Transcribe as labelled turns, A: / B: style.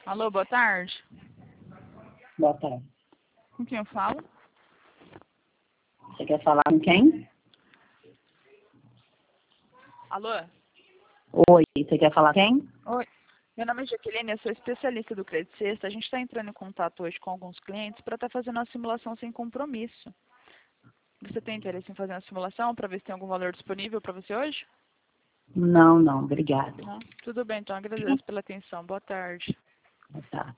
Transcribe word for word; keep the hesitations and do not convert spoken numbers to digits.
A: Alô, boa tarde.
B: Boa tarde.
A: Com quem eu falo?
B: Você quer falar com quem?
A: Alô?
B: Oi, você quer falar com quem?
A: Oi. Meu nome é Jaqueline, eu sou especialista do Crédito Sexta. A gente está entrando em contato hoje com alguns clientes para estar fazendo uma simulação sem compromisso. Você tem interesse em fazer uma simulação para ver se tem algum valor disponível para você hoje?
B: Não, não, obrigada.
A: Não? Tudo bem, então agradeço pela atenção. Boa tarde.
B: Boa tarde.